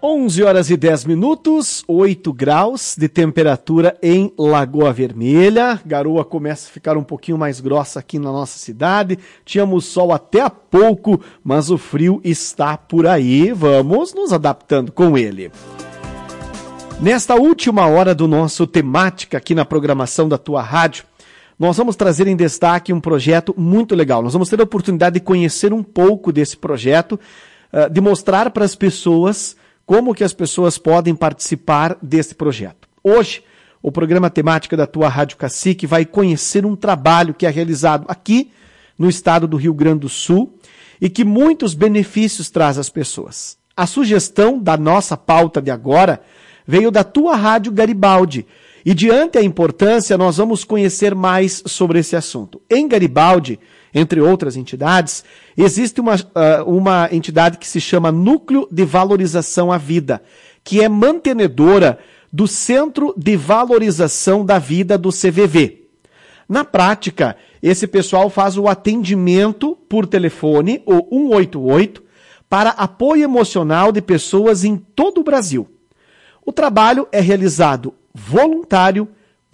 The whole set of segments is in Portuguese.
11h10, 8 graus de temperatura em Lagoa Vermelha. Garoa começa a ficar um pouquinho mais grossa aqui na nossa cidade. Tínhamos sol até há pouco, mas o frio está por aí. Vamos nos adaptando com ele. Nesta última hora do nosso temática aqui na programação da tua rádio, nós vamos trazer em destaque um projeto muito legal. Nós vamos ter a oportunidade de conhecer um pouco desse projeto, de mostrar para as pessoas como que as pessoas podem participar desse projeto. Hoje, o programa Temática da tua Rádio Cacique vai conhecer um trabalho que é realizado aqui no estado do Rio Grande do Sul e que muitos benefícios traz às pessoas. A sugestão da nossa pauta de agora veio da tua Rádio Garibaldi e, diante a importância, nós vamos conhecer mais sobre esse assunto. Em Garibaldi, entre outras entidades, existe uma entidade que se chama Núcleo de Valorização à Vida, que é mantenedora do Centro de Valorização da Vida do CVV. Na prática, esse pessoal faz o atendimento por telefone, o 188, para apoio emocional de pessoas em todo o Brasil. O trabalho é realizado voluntário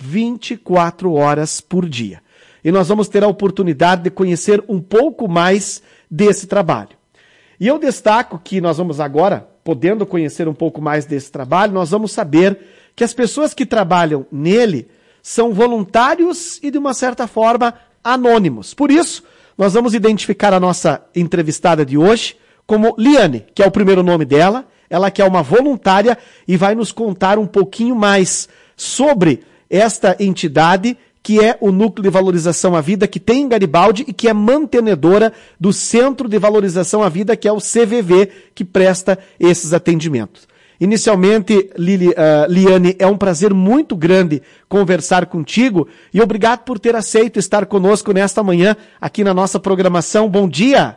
24 horas por dia. E nós vamos ter a oportunidade de conhecer um pouco mais desse trabalho. E eu destaco que nós vamos agora, podendo conhecer um pouco mais desse trabalho, nós vamos saber que as pessoas que trabalham nele são voluntários e, de uma certa forma, anônimos. Por isso, nós vamos identificar a nossa entrevistada de hoje como Liane, que é o primeiro nome dela, ela que é uma voluntária e vai nos contar um pouquinho mais sobre esta entidade que é o Núcleo de Valorização à Vida, que tem em Garibaldi e que é mantenedora do Centro de Valorização à Vida, que é o CVV, que presta esses atendimentos. Inicialmente, Liane, é um prazer muito grande conversar contigo e obrigado por ter aceito estar conosco nesta manhã aqui na nossa programação. Bom dia!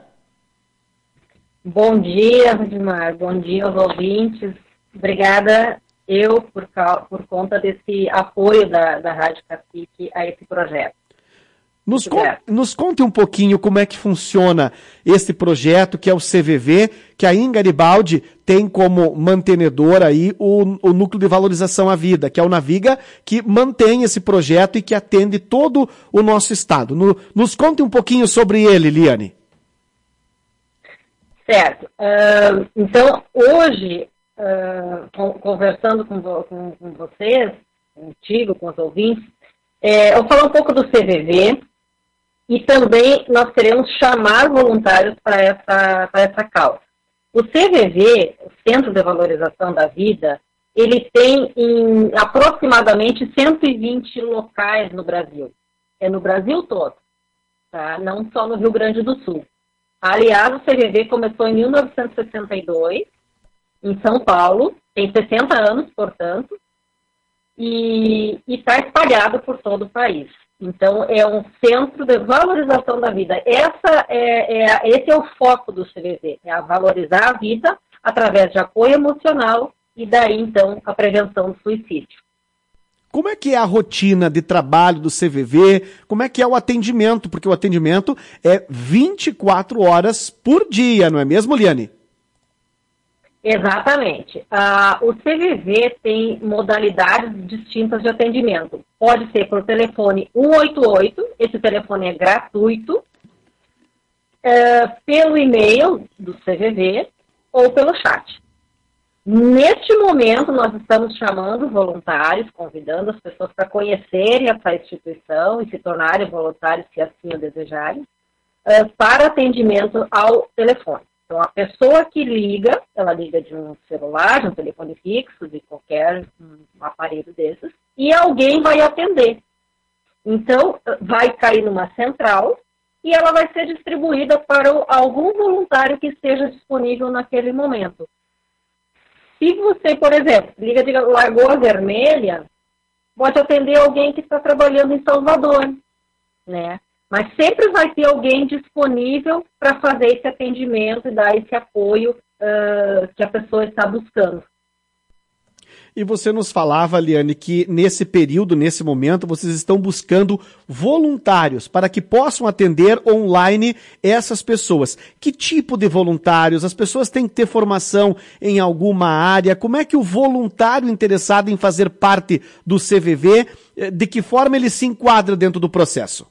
Bom dia, Rudimar. Bom dia aos ouvintes. Obrigada por conta desse apoio da Rádio Cacique a esse projeto. Nos conte um pouquinho como é que funciona esse projeto, que é o CVV, que aí em Garibaldi tem como mantenedor aí o Núcleo de Valorização à Vida, que é o Naviga, que mantém esse projeto e que atende todo o nosso estado. Nos conte um pouquinho sobre ele, Liane. Certo. Então, hoje, conversando com vocês, contigo, com os ouvintes, eu vou falar um pouco do CVV e também nós queremos chamar voluntários para essa causa. O CVV, o Centro de Valorização da Vida, ele tem aproximadamente 120 locais no Brasil. É no Brasil todo, tá? Não só no Rio Grande do Sul. Aliás, o CVV começou em 1962, em São Paulo, tem 60 anos, portanto, e está espalhado por todo o país. Então, é um centro de valorização da vida. Esse é o foco do CVV, é a valorizar a vida através de apoio emocional e daí, então, a prevenção do suicídio. Como é que é a rotina de trabalho do CVV? Como é que é o atendimento? Porque o atendimento é 24 horas por dia, não é mesmo, Liane? Exatamente. O CVV tem modalidades distintas de atendimento. Pode ser por telefone 188, esse telefone é gratuito, pelo e-mail do CVV ou pelo chat. Neste momento, nós estamos chamando voluntários, convidando as pessoas para conhecerem essa instituição e se tornarem voluntários, se assim o desejarem, para atendimento ao telefone. Então, a pessoa que liga, ela liga de um celular, de um telefone fixo, de qualquer aparelho desses, e alguém vai atender. Então, vai cair numa central e ela vai ser distribuída para algum voluntário que esteja disponível naquele momento. Se você, por exemplo, liga de Lagoa Vermelha, pode atender alguém que está trabalhando em Salvador, né? Mas sempre vai ter alguém disponível para fazer esse atendimento e dar esse apoio que a pessoa está buscando. E você nos falava, Liane, que nesse período, nesse momento, vocês estão buscando voluntários para que possam atender online essas pessoas. Que tipo de voluntários? As pessoas têm que ter formação em alguma área? Como é que o voluntário interessado em fazer parte do CVV, de que forma ele se enquadra dentro do processo?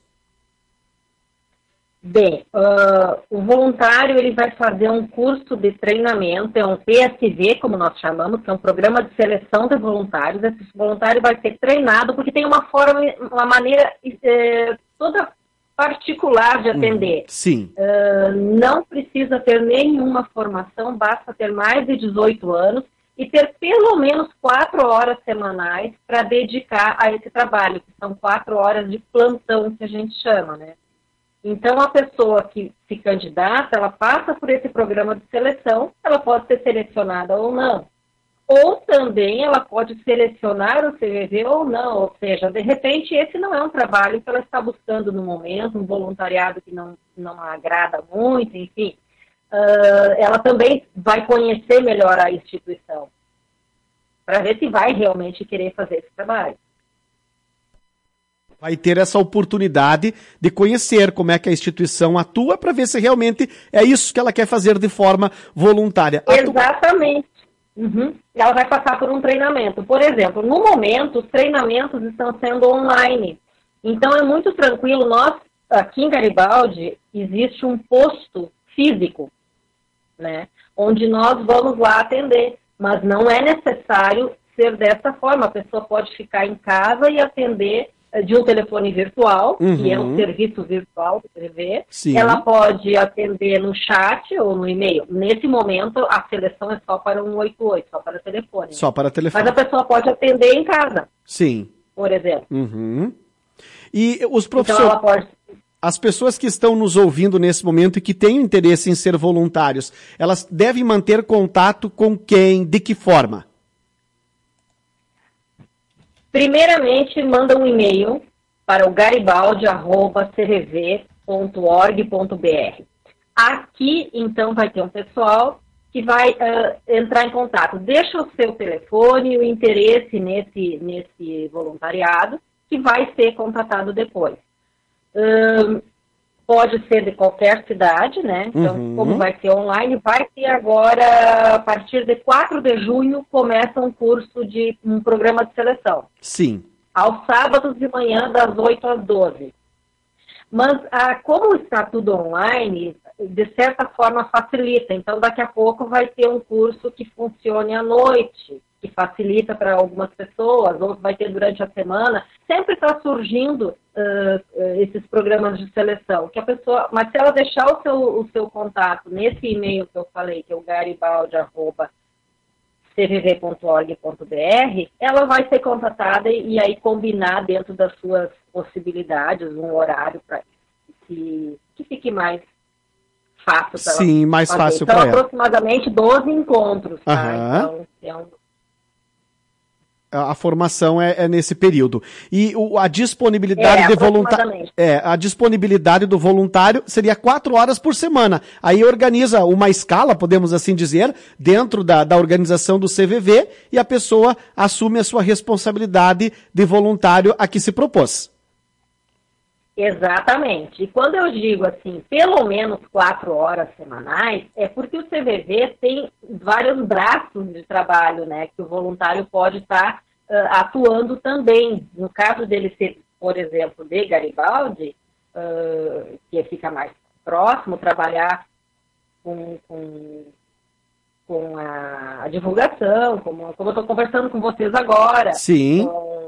Bem, o voluntário ele vai fazer um curso de treinamento, é um PSV, como nós chamamos, que é um programa de seleção de voluntários. Esse voluntário vai ser treinado porque tem uma maneira toda particular de atender. Sim. Não precisa ter nenhuma formação, basta ter mais de 18 anos e ter pelo menos 4 horas semanais para dedicar a esse trabalho, que são 4 horas de plantão, que a gente chama, né? Então, a pessoa que se candidata, ela passa por esse programa de seleção, ela pode ser selecionada ou não. Ou também ela pode selecionar o CVV ou não, ou seja, de repente esse não é um trabalho que ela está buscando no momento, um voluntariado que não agrada muito, enfim. Ela também vai conhecer melhor a instituição, para ver se vai realmente querer fazer esse trabalho. Vai ter essa oportunidade de conhecer como é que a instituição atua para ver se realmente é isso que ela quer fazer de forma voluntária. Exatamente. Uhum. Ela vai passar por um treinamento. Por exemplo, no momento, os treinamentos estão sendo online. Então, é muito tranquilo. Nós, aqui em Garibaldi, existe um posto físico, né, onde nós vamos lá atender. Mas não é necessário ser dessa forma. A pessoa pode ficar em casa e atender de um telefone virtual, que é um serviço virtual do CVV. Ela pode atender no chat ou no e-mail. Nesse momento, a seleção é só para 188, só para telefone. Só para telefone. Mas a pessoa pode atender em casa. Sim. Por exemplo. E os professores... Então, ela pode... As pessoas que estão nos ouvindo nesse momento e que têm interesse em ser voluntários, elas devem manter contato com quem? De que forma? Primeiramente, manda um e-mail para o garibaldi@cvv.org.br. Aqui, então, vai ter um pessoal que vai entrar em contato. Deixa o seu telefone e o interesse nesse voluntariado, que vai ser contatado depois. Pode ser de qualquer cidade, né? Então, como vai ser online, vai ter agora, a partir de 4 de junho, começa um curso de um programa de seleção. Sim. Aos sábados de manhã, das 8 às 12. Mas, como está tudo online, de certa forma facilita. Então, daqui a pouco vai ter um curso que funcione à noite, que facilita para algumas pessoas, ou vai ter durante a semana. Sempre está surgindo esses programas de seleção, que a pessoa, mas se ela deixar o seu contato nesse e-mail que eu falei, que é o garibaldi@cvv.org.br, ela vai ser contatada e aí combinar dentro das suas possibilidades um horário para que fique mais fácil para ela. Sim, mais fácil para ela. ela. Aproximadamente 12 encontros, tá? Então, a formação é nesse período. E a disponibilidade de voluntário. A disponibilidade do voluntário seria 4 horas por semana. Aí organiza uma escala, podemos assim dizer, dentro da organização do CVV, e a pessoa assume a sua responsabilidade de voluntário a que se propôs. Exatamente. E quando eu digo assim, pelo menos 4 horas semanais, é porque o CVV tem vários braços de trabalho, né, que o voluntário pode estar atuando também. No caso dele ser, por exemplo, de Garibaldi, que fica mais próximo, trabalhar com a divulgação, como eu estou conversando com vocês agora. Sim.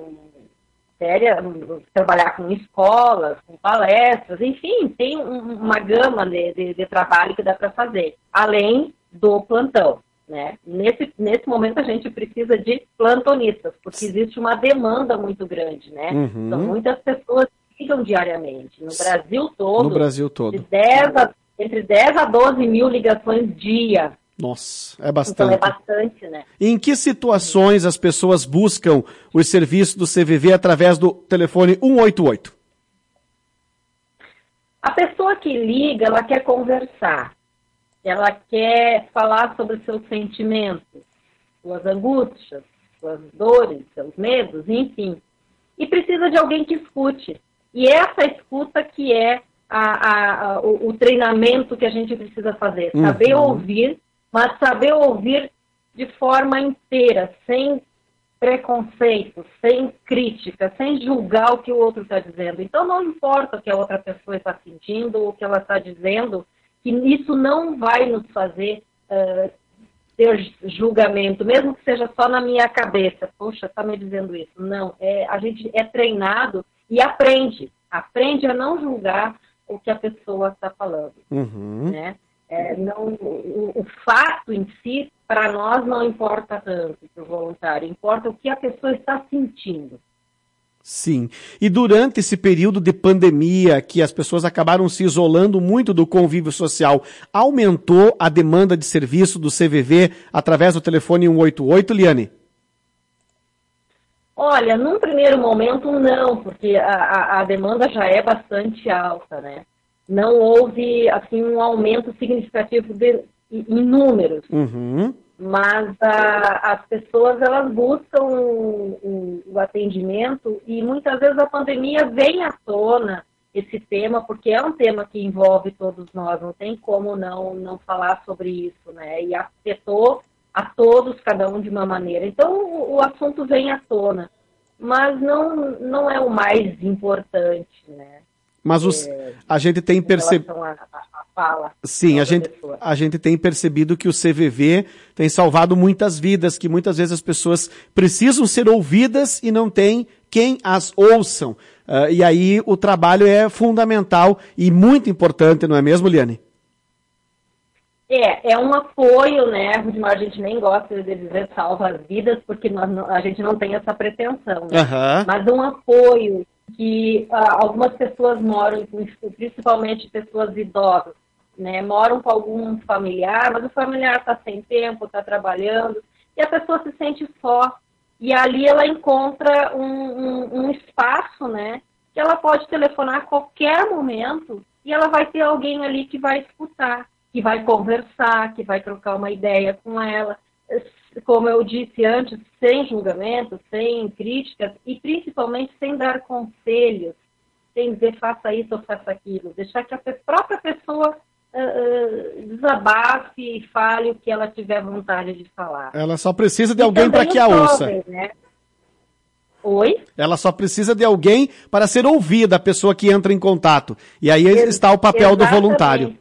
Trabalhar com escolas, com palestras, enfim, tem uma gama de trabalho que dá para fazer, além do plantão, né? Nesse momento a gente precisa de plantonistas, porque existe uma demanda muito grande, né? Então, muitas pessoas ligam diariamente, no Brasil todo, entre 10 a 12 mil ligações dia. Nossa, é bastante. Então é bastante, né? Em que situações as pessoas buscam os serviços do CVV através do telefone 188? A pessoa que liga, ela quer conversar. Ela quer falar sobre seus sentimentos, suas angústias, suas dores, seus medos, enfim. E precisa de alguém que escute. E essa escuta que é o treinamento que a gente precisa fazer. Saber ouvir, mas saber ouvir de forma inteira, sem preconceito, sem crítica, sem julgar o que o outro está dizendo. Então, não importa o que a outra pessoa está sentindo ou o que ela está dizendo, que isso não vai nos fazer ter julgamento, mesmo que seja só na minha cabeça. Poxa, está me dizendo isso. Não, a gente é treinado e aprende a não julgar o que a pessoa está falando. Né? O fato em si, para nós, não importa tanto para o voluntário, importa o que a pessoa está sentindo. Sim. E durante esse período de pandemia, que as pessoas acabaram se isolando muito do convívio social, aumentou a demanda de serviço do CVV através do telefone 188, Liane? Olha, num primeiro momento não, porque a demanda já é bastante alta, né? Não houve, assim, um aumento significativo em números. Mas as pessoas, elas buscam o atendimento e muitas vezes a pandemia vem à tona esse tema, porque é um tema que envolve todos nós, não tem como não falar sobre isso, né? E afetou a todos, cada um de uma maneira. Então, o assunto vem à tona, mas não é o mais importante, né? Mas a gente tem percebido... Sim, a gente tem percebido que o CVV tem salvado muitas vidas, que muitas vezes as pessoas precisam ser ouvidas e não tem quem as ouçam. E aí o trabalho é fundamental e muito importante, não é mesmo, Liane? É um apoio, né, Rudimar? A gente nem gosta de dizer salva as vidas, porque a gente não tem essa pretensão, né? Mas um apoio que algumas pessoas moram, principalmente pessoas idosas, né, moram com algum familiar, mas o familiar está sem tempo, está trabalhando, e a pessoa se sente só. E ali ela encontra um espaço, né, que ela pode telefonar a qualquer momento e ela vai ter alguém ali que vai escutar, que vai conversar, que vai trocar uma ideia com ela. Como eu disse antes, sem julgamento, sem críticas e principalmente sem dar conselhos, sem dizer faça isso ou faça aquilo, deixar que a própria pessoa desabafe e fale o que ela tiver vontade de falar. Ela só precisa de alguém para que a ouça. Né? Oi? Ela só precisa de alguém para ser ouvida, a pessoa que entra em contato. E aí está o papel do voluntário.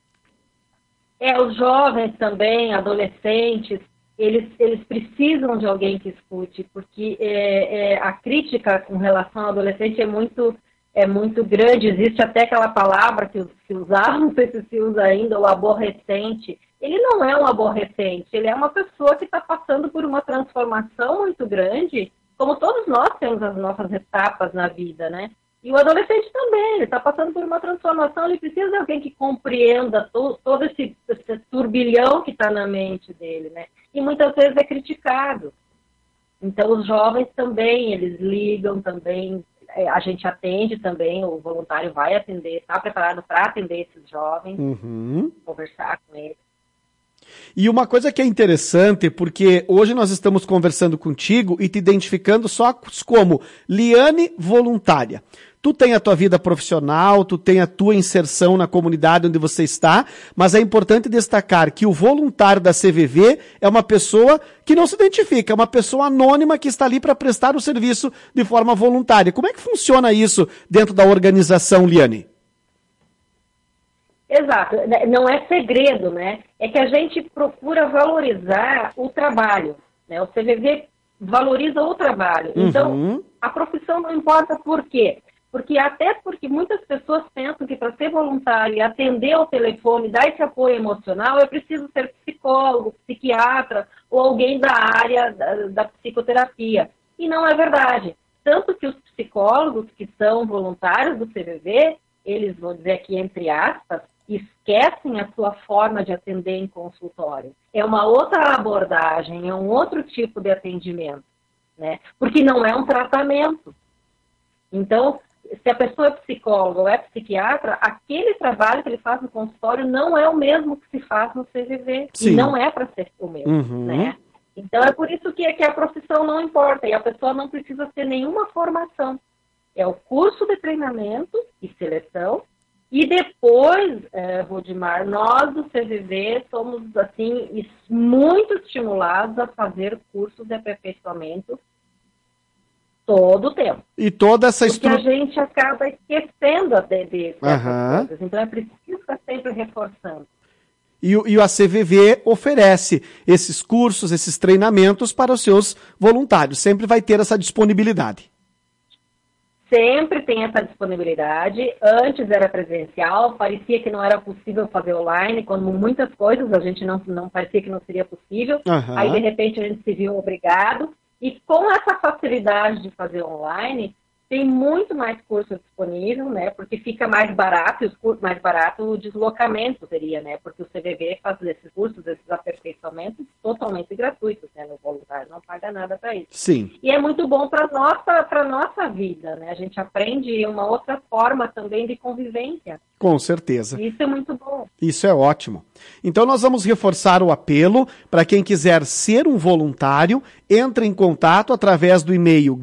Os jovens também, adolescentes, eles precisam de alguém que escute, porque a crítica com relação ao adolescente é muito grande. Existe até aquela palavra que se usava, não sei se usa ainda, o aborrecente. Ele não é um aborrecente, ele é uma pessoa que está passando por uma transformação muito grande, como todos nós temos as nossas etapas na vida, né? E o adolescente também, ele está passando por uma transformação, ele precisa de alguém que compreenda todo esse turbilhão que está na mente dele, né? E muitas vezes é criticado. Então, os jovens também, eles ligam também, a gente atende também, o voluntário vai atender, está preparado para atender esses jovens, conversar com eles. E uma coisa que é interessante, porque hoje nós estamos conversando contigo e te identificando só como Liane voluntária. Tu tem a tua vida profissional, tu tem a tua inserção na comunidade onde você está, mas é importante destacar que o voluntário da CVV é uma pessoa que não se identifica, é uma pessoa anônima que está ali para prestar o serviço de forma voluntária. Como é que funciona isso dentro da organização, Liane? Exato, não é segredo, né? É que a gente procura valorizar o trabalho, né? O CVV valoriza o trabalho. Então, a profissão não importa por quê? Porque muitas pessoas pensam que para ser voluntário e atender ao telefone, dar esse apoio emocional, eu preciso ser psicólogo, psiquiatra ou alguém da área da psicoterapia. E não é verdade. Tanto que os psicólogos que são voluntários do CVV, eles, vou dizer aqui entre aspas, esquecem a sua forma de atender em consultório. É uma outra abordagem, é um outro tipo de atendimento, né? Porque não é um tratamento. Então, se a pessoa é psicóloga ou é psiquiatra, aquele trabalho que ele faz no consultório não é o mesmo que se faz no CVV. Sim. E não é para ser o mesmo, né? Então, Então é por isso que a profissão não importa e a pessoa não precisa ter nenhuma formação. É o curso de treinamento e seleção e depois, Rudimar, nós do CVV somos assim muito estimulados a fazer cursos de aperfeiçoamento todo o tempo. E toda essa estrutura... Porque a gente acaba esquecendo dessas coisas. Então é preciso estar sempre reforçando. E a CVV oferece esses cursos, esses treinamentos para os seus voluntários. Sempre vai ter essa disponibilidade. Sempre tem essa disponibilidade. Antes era presencial, parecia que não era possível fazer online, quando muitas coisas a gente não parecia que não seria possível. Aí, de repente, a gente se viu obrigado. E com essa facilidade de fazer online, tem muito mais curso disponível, né? Porque fica mais barato, mais barato o deslocamento seria, né? Porque o CVV faz esses cursos, esses aperfeiçoamentos totalmente gratuitos, né? O voluntário não paga nada para isso. Sim. E é muito bom para nossa vida, né? A gente aprende uma outra forma também de convivência. Com certeza. Isso é muito bom. Isso é ótimo. Então nós vamos reforçar o apelo para quem quiser ser um voluntário, entre em contato através do e-mail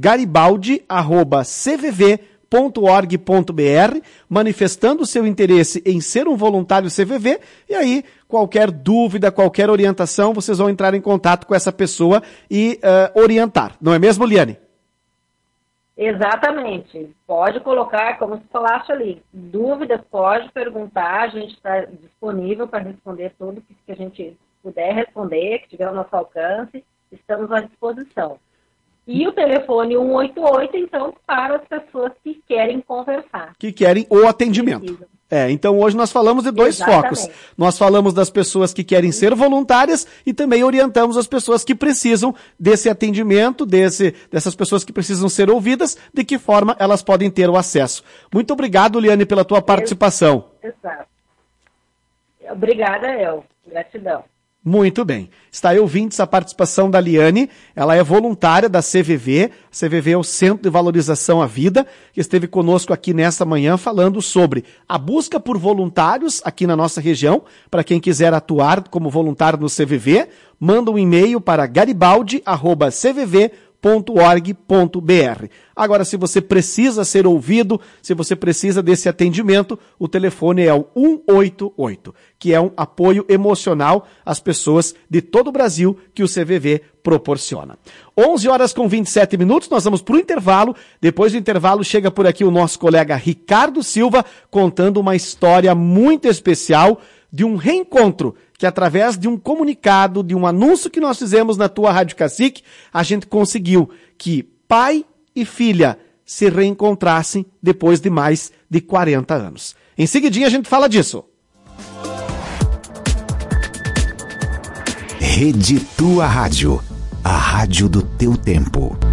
garibaldi@cvv.org.br, manifestando seu interesse em ser um voluntário CVV, e aí qualquer dúvida, qualquer orientação, vocês vão entrar em contato com essa pessoa e orientar. Não é mesmo, Liane? Exatamente. Pode colocar, como você falaste ali, dúvidas, pode perguntar, a gente está disponível para responder tudo que a gente puder responder, que tiver ao nosso alcance, estamos à disposição. E o telefone 188, então, para as pessoas que querem conversar. Que querem o atendimento. Então hoje nós falamos de dois focos. Nós falamos das pessoas que querem ser voluntárias e também orientamos as pessoas que precisam desse atendimento, dessas pessoas que precisam ser ouvidas, de que forma elas podem ter o acesso. Muito obrigado, Liane, pela tua participação. Exato. Obrigada, El. Gratidão. Muito bem. Está aí, ouvintes, a participação da Liane. Ela é voluntária da CVV. A CVV é o Centro de Valorização à Vida, que esteve conosco aqui nesta manhã falando sobre a busca por voluntários aqui na nossa região. Para quem quiser atuar como voluntário no CVV, manda um e-mail para garibaldi@cvv.org.br. Agora, se você precisa ser ouvido, se você precisa desse atendimento, o telefone é o 188, que é um apoio emocional às pessoas de todo o Brasil que o CVV proporciona. 11h27, nós vamos para o intervalo. Depois do intervalo, chega por aqui o nosso colega Ricardo Silva, contando uma história muito especial de um reencontro que, através de um comunicado, de um anúncio que nós fizemos na tua Rádio Cacique, a gente conseguiu que pai e filha se reencontrassem depois de mais de 40 anos. Em seguidinha a gente fala disso. Rede Tua Rádio, a rádio do teu tempo.